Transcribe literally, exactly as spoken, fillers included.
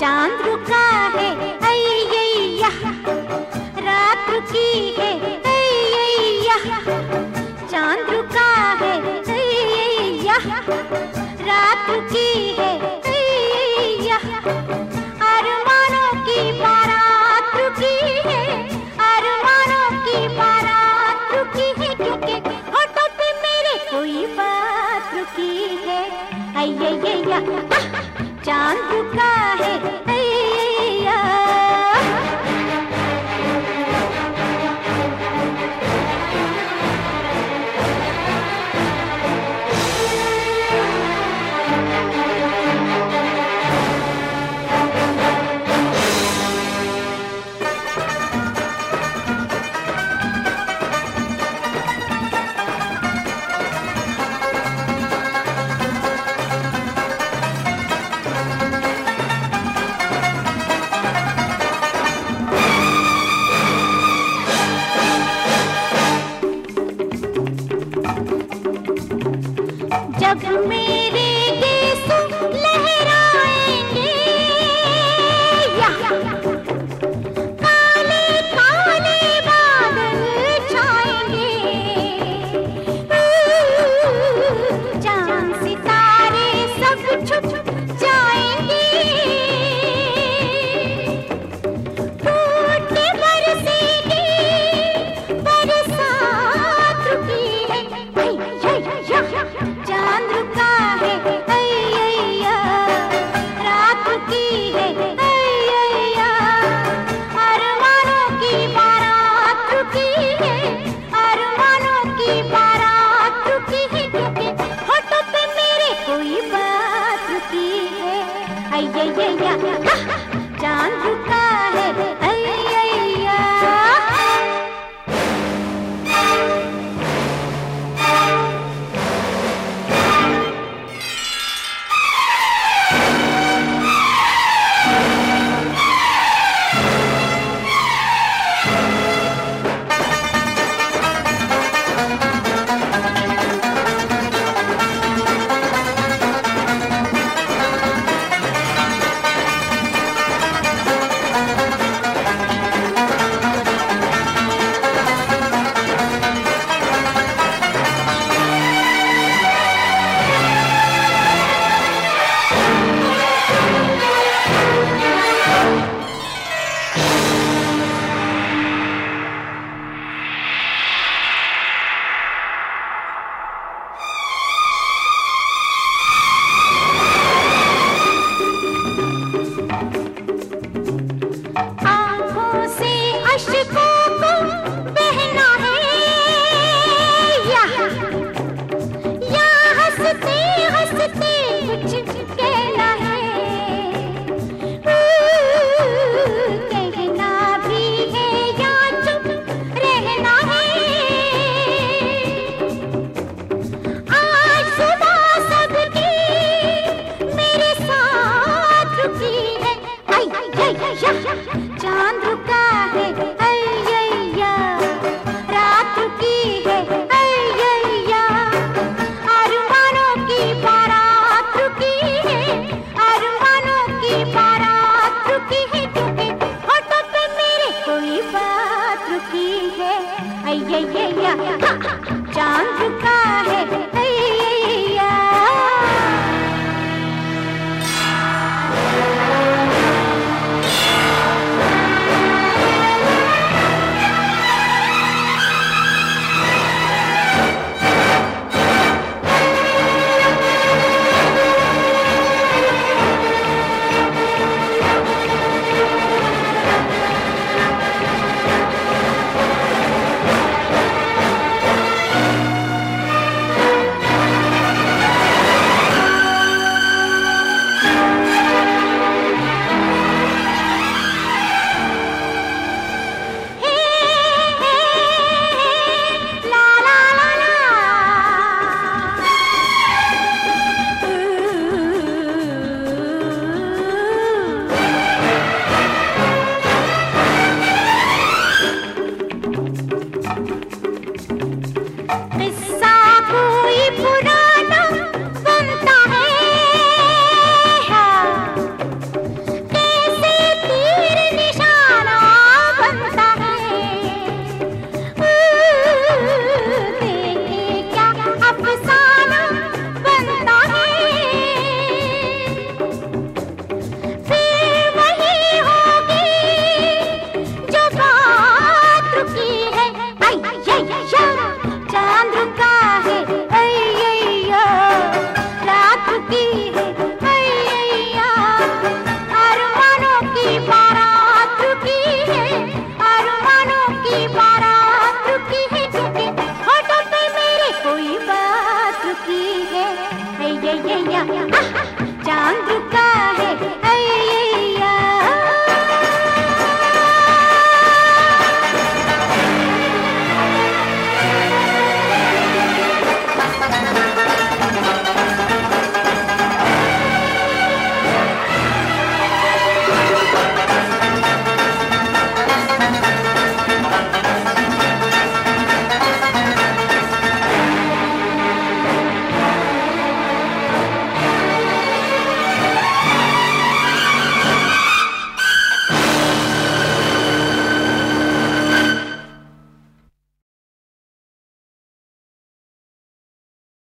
चांद रुका है अय्या, रात रुकी है अय्या, चांद रुका है अय्या, रात रुकी है अय्या, अरमानों की बारात रुकी है, अरमानों की बारात रुकी है, क्योंकि होठों पे मेरे कोई बात रुकी है अय्या, चांद रुका है अय्या। जब मेरे गेसु लहराएंगे या काले काले बादल छाएंगे, चांद सितारे सब छुप जाएंगे, टूट के बरसेंगे बरसात रुकी है अय्या, चांद रुका है अय्या, रात रुकी है अय्या, अरमानों की बारात रुकी है, अरमानों की बारात रुकी है, क्योंकि होठों पे मेरे कोई बात रुकी है अय्या, चांद रुका है अय्या। चांद रुका है अय्या, रात रुकी है अय्या, अरमानों की बारात रुकी है, अरमानों की बारात रुकी है, क्योंकि होठों पे मेरे कोई बात रुकी है अय्या, चांद रुका है।